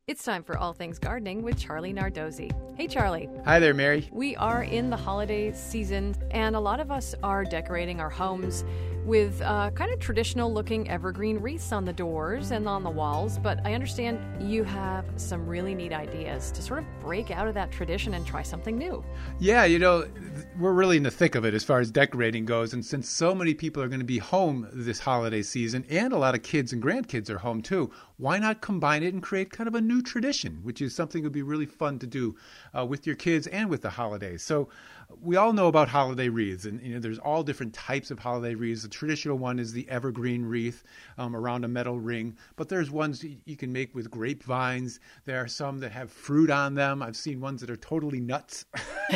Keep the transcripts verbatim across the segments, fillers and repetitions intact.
It's time for All Things Gardening with Charlie Nardozzi. Hey, Charlie. Hi there, Mary. We are in the holiday season, and a lot of us are decorating our homes with uh, kind of traditional-looking evergreen wreaths on the doors and on the walls, but I understand you have some really neat ideas to sort of break out of that tradition and try something new. Yeah, you know, we're really in the thick of it as far as decorating goes, and since so many people are going to be home this holiday season, and a lot of kids and grandkids are home too, why not combine it and create kind of a new tradition, which is something that would be really fun to do uh, with your kids and with the holidays. So we all know about holiday wreaths, and you know there's all different types of holiday wreaths. The traditional one is the evergreen wreath um, around a metal ring, but there's ones you can make with grapevines. There are some that have fruit on them. I've seen ones that are totally nuts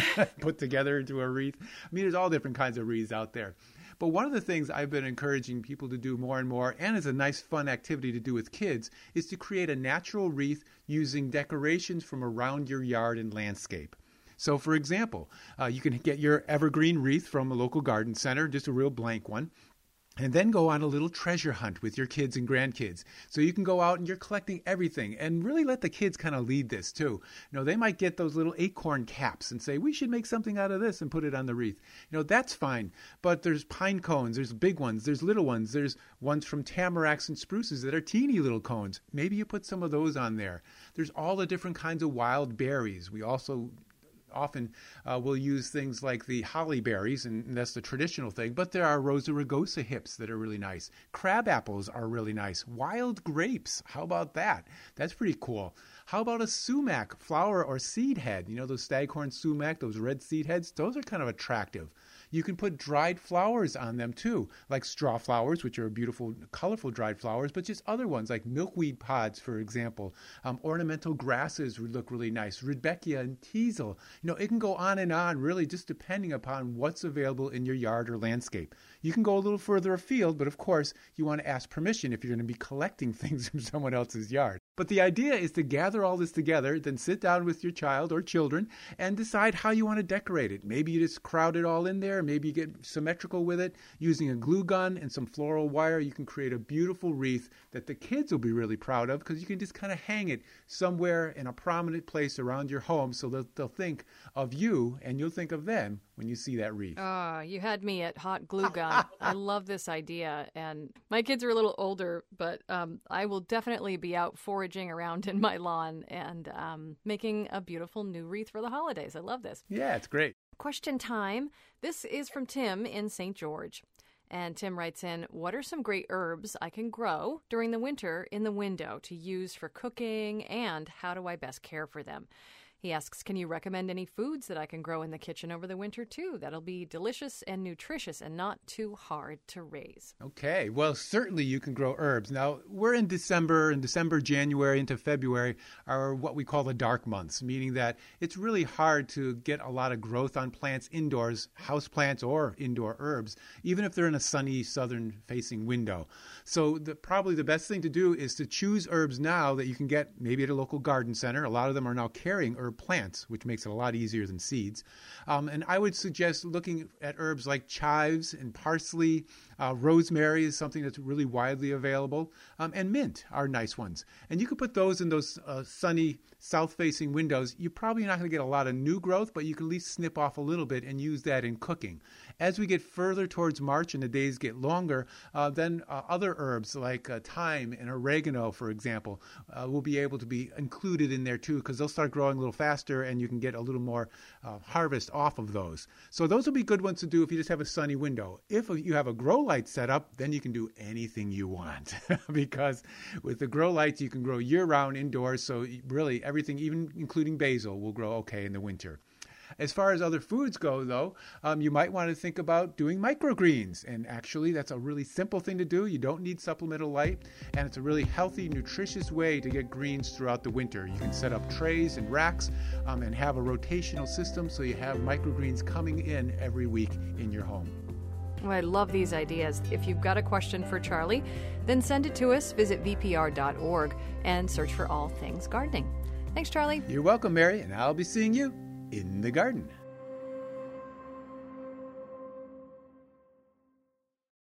put together into a wreath. I mean, there's all different kinds of wreaths out there. But one of the things I've been encouraging people to do more and more, and it's a nice fun activity to do with kids, is to create a natural wreath using decorations from around your yard and landscape. So, for example, uh, you can get your evergreen wreath from a local garden center, just a real blank one, and then go on a little treasure hunt with your kids and grandkids. So you can go out and you're collecting everything, and really let the kids kind of lead this too. You know, they might get those little acorn caps and say, we should make something out of this and put it on the wreath. You know, that's fine. But there's pine cones, there's big ones, there's little ones, there's ones from tamaracks and spruces that are teeny little cones. Maybe you put some of those on there. There's all the different kinds of wild berries. We also often uh, we'll use things like the holly berries, and that's the traditional thing, but there are Rosa rugosa hips that are really nice. Crab apples are really nice. Wild grapes, how about that? That's pretty cool. How about a sumac flower or seed head? You know, those staghorn sumac, those red seed heads, those are kind of attractive. You can put dried flowers on them too, like straw flowers, which are beautiful, colorful dried flowers, but just other ones like milkweed pods, for example. Um, ornamental grasses would look really nice. Rudbeckia and teasel. You know, it can go on and on, really, just depending upon what's available in your yard or landscape. You can go a little further afield, but of course, you want to ask permission if you're going to be collecting things from someone else's yard. But the idea is to gather all this together, then sit down with your child or children and decide how you want to decorate it. Maybe you just crowd it all in there. Maybe you get symmetrical with it. Using a glue gun and some floral wire, you can create a beautiful wreath that the kids will be really proud of, because you can just kind of hang it somewhere in a prominent place around your home so that they'll think of you and you'll think of them when you see that wreath. Ah, you had me at hot glue gun. I love this idea. And my kids are a little older, but um, I will definitely be out foraging around in my lawn and um, making a beautiful new wreath for the holidays. I love this. Yeah, it's great. Question time. This is from Tim in Saint George. And Tim writes in, what are some great herbs I can grow during the winter in the window to use for cooking, and how do I best care for them? He asks, can you recommend any foods that I can grow in the kitchen over the winter, too? That'll be delicious and nutritious and not too hard to raise. Okay. Well, certainly you can grow herbs. Now, we're in December, and December, January into February are what we call the dark months, meaning that it's really hard to get a lot of growth on plants indoors, house plants or indoor herbs, even if they're in a sunny southern-facing window. So the, probably the best thing to do is to choose herbs now that you can get maybe at a local garden center. A lot of them are now carrying herbs plants, which makes it a lot easier than seeds. Um, and I would suggest looking at herbs like chives and parsley. Uh, rosemary is something that's really widely available. Um, and mint are nice ones. And you can put those in those uh, sunny, south-facing windows. You're probably not going to get a lot of new growth, but you can at least snip off a little bit and use that in cooking. As we get further towards March and the days get longer, uh, then uh, other herbs like uh, thyme and oregano, for example, uh, will be able to be included in there too, because they'll start growing a little faster and you can get a little more uh, harvest off of those. So those will be good ones to do if you just have a sunny window. If you have a grow light set up, then you can do anything you want because with the grow lights, you can grow year-round indoors. So really everything, even including basil, will grow okay in the winter. As far as other foods go, though, um, you might want to think about doing microgreens. And actually, that's a really simple thing to do. You don't need supplemental light. And it's a really healthy, nutritious way to get greens throughout the winter. You can set up trays and racks um, and have a rotational system so you have microgreens coming in every week in your home. Well, I love these ideas. If you've got a question for Charlie, then send it to us. Visit v p r dot org and search for All Things Gardening. Thanks, Charlie. You're welcome, Mary, and I'll be seeing you in the garden.